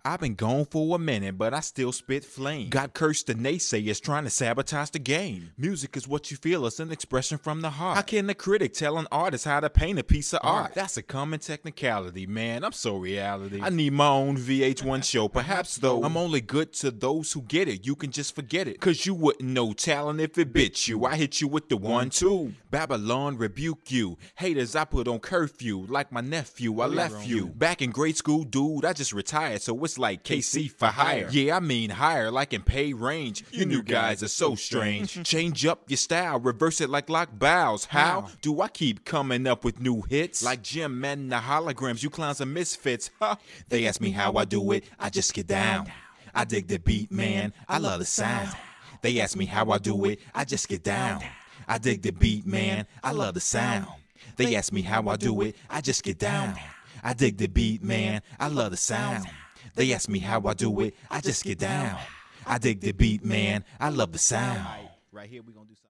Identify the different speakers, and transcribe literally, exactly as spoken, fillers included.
Speaker 1: I've been gone for a minute, but I still spit flame. Got cursed the naysayers trying to sabotage the game. Music is what you feel, it's an expression from the heart. How can a critic tell an artist how to paint a piece of art? That's a common technicality, man, I'm so reality. I need my own V H one show, perhaps though I'm only good to those who get it. You can just forget it, cause you wouldn't know talent if it bit you. I hit you with the one, two. Babylon rebuke you. Haters, I put on curfew. Like my nephew, I left you. Back in grade school, dude, I just retired, so it's like K C for hire. Yeah, I mean higher, like in pay range. You new guys are so strange. Change up your style, reverse it like lock bows. How do I keep coming up with new hits? Like Jim and the holograms, you clowns are misfits. Huh? They ask me how I do it, I just get down. I dig the beat, man, I love the sound. They ask me how I do it, I just get down. I dig the beat, man, I love the sound. They ask me how I do it, I just get down. I dig the beat, man, I love the sound. They ask me how I do it, I just get down. I dig the beat, man, I love the sound. Right here we gonna do something.